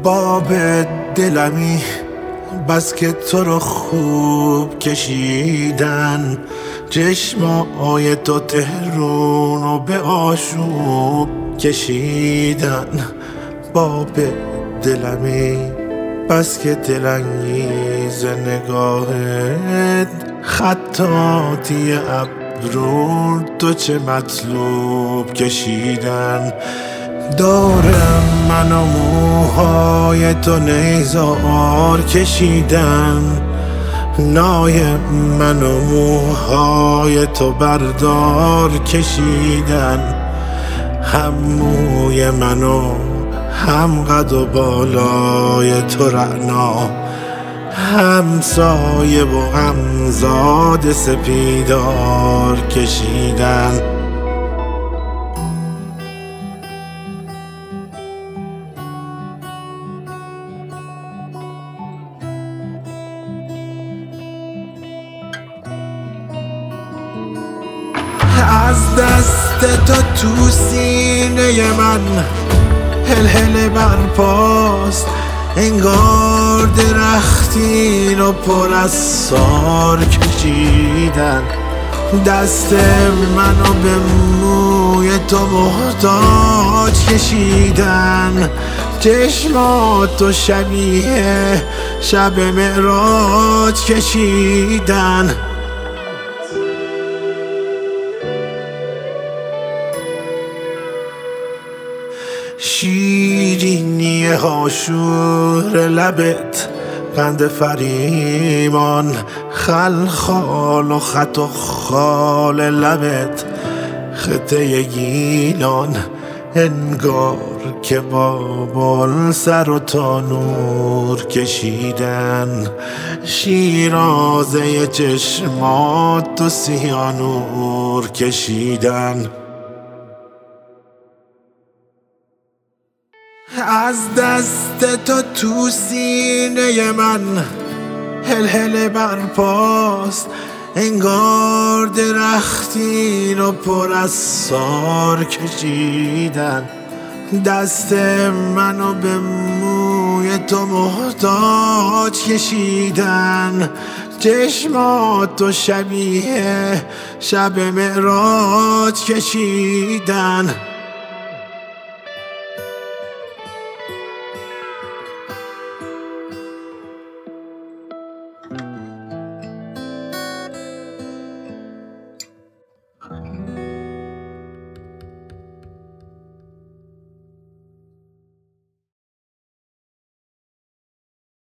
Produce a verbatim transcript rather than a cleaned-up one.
باب دلمی بس که تو رو خوب کشیدن، چشمای تو تهرون رو به آشوب کشیدن. باب دلمی بس که دلانگیز نگاهت، خطاطی ابرون تو چه مطلوب کشیدن. دارم من و موهای تو نیزار کشیدن، نای من و موهای تو بردار کشیدن. هم موی من و هم قد و بالای تو رعنا، هم سایه و هم زاد سپیدار کشیدن. از دست تو تو سینه من هل هل برپاست، انگار درختی رو پر از سار کشیدن. دست منو به موی تو محتاج کشیدن، چشماتو شبیه شب معراج کشیدن. شیرینی هاشور لبت، قند فریمان خلخال و خط و خال لبت، خطه گیلان انگار که بابل سر و تانور کشیدن. شیرازه چشمات و سیانور کشیدن. از دست تو تو سینه من هل هل برپاست، انگار درختی رو پر از سار کشیدن. دست منو به موی تو محتاج کشیدن، چشماتو شبیه شب معراج کشیدن.